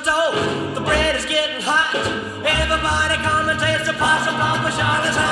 stove. The bread is getting hot. Everybody come and taste the possum, Papa Charlie's